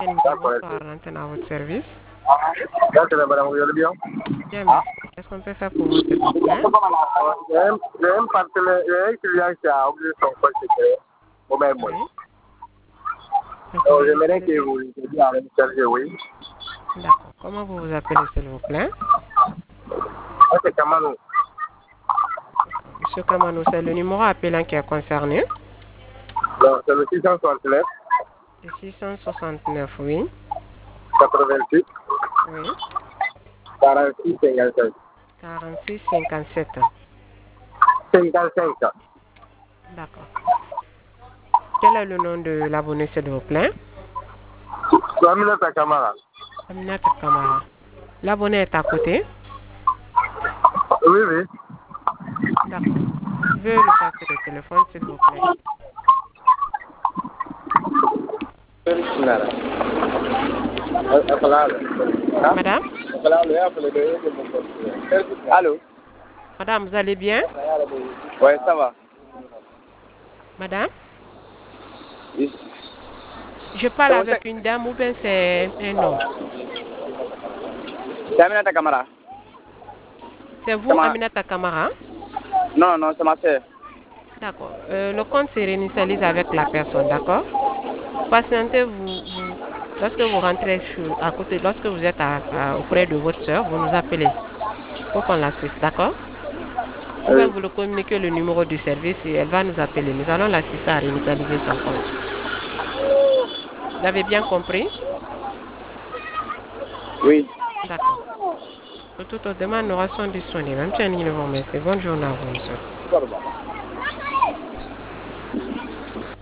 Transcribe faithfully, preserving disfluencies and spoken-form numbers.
D'accord, Bonsoir, l'antenne à votre service. d'accord, madame, vous allez bien? Bien, merci. Qu'est-ce qu'on peut faire pour vous, s'il vous plaît? J'ai un j'ai un partenaire, j'ai un client qui a oublié son compte secret au même mois. Oui. Donc, j'aimerais que vous aidiez à le charger, oui. D'accord. Comment vous vous appelez, s'il vous plaît? Ça, c'est Kamano. Monsieur Kamano, c'est le numéro appelant qui est concerné. Donc, c'est le six cent soixante-neuf, Le six cent soixante-neuf, oui. quatre-vingt-huit, Oui. quarante-six, cinquante-cinq. quarante-six cinquante-sept. cinquante-cinq. D'accord. Quel est le nom de l'abonné, s'il vous plaît? Aminata Kamara. Aminata Kamara. L'abonné est à côté? Oui, oui. D'accord. Je veux le passer le téléphone, s'il vous plaît. Madame? Allô? Madame, vous allez bien? Ouais, ça va. Madame? Oui. Je parle C'est bon, avec c'est- une dame ou bien c'est un homme? C'est Aminata Kamara. C'est vous, C'est ma- Aminata Kamara? Non, non, c'est ma soeur. D'accord. Euh, le compte se réinitialise avec la personne, d'accord? Patientez, vous, vous, lorsque vous rentrez sur- à côté, lorsque vous êtes à- à- auprès de votre soeur, vous nous appelez pour qu'on l'assiste, d'accord? Ou bien Oui. vous le communiquez le numéro du service et elle va nous appeler. Nous allons l'assister à réinitialiser son compte. Vous avez bien compris? Oui. D'accord. Pour toute autre demande, nous restons disponibles. Merci. Bonne journée à vous, monsieur.